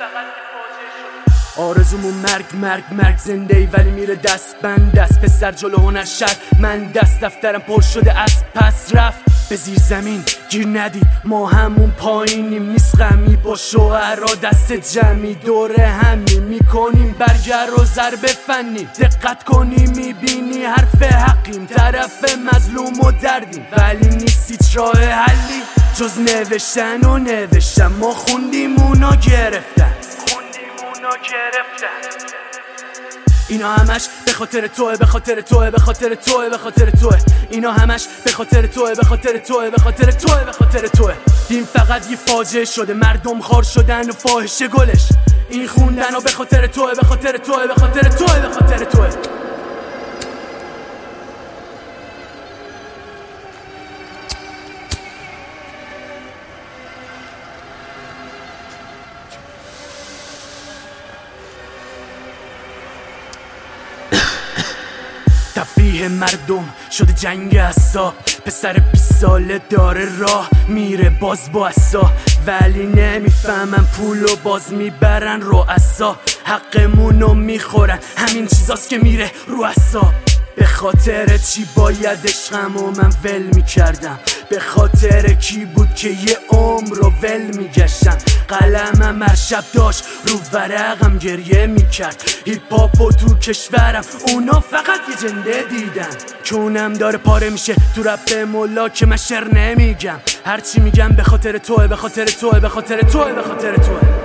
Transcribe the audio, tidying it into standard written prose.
آرزومون مرگ زنده ای ولی میره دست بند دست پسر جلو هنر شد من دست دفترم پر شده از پس رفت به زیر زمین گیر ندی ما همون پایینیم نیست غمی با شوهرها دست جمعی دوره همی میکنیم برگر و ضرب فنی دقت کنی میبینی حرف حقیم طرف مظلوم و دردیم ولی نیست هیچ راه حلی جز نوشتن و نوشتن ما خوندیم اونا گرفتن اینا همش به خاطر توه به خاطر توه به خاطر توه به خاطر توه اینا همش به خاطر توه به خاطر توه به خاطر توه به خاطر توه دین فقط یه فاجعه شده مردم خار شدن و فاحشه گلش این خوندن و به خاطر توه به خاطر توه به خاطر توه به خاطر توه تفریح مردم شده جنگ عصا پسر 20 ساله داره راه میره باز با عصا ولی نمیفهمن پولو باز میبرن رؤسا حقمونو میخورن همین چیزاست که میره رو عصا به خاطر چی باید عشقمو من ول میکردم به خاطر کی بود که یه عمر رو ول میگشتم قلمم هر شب داشت رو ورقم گریه میکرد هیپ هاپو تو کشورم اونا فقط یه جنده دیدن کونم داره پاره میشه تو رپ مولا که من شعر نمیگم هرچی میگم به خاطر توه به خاطر توه به خاطر توه به خاطر توه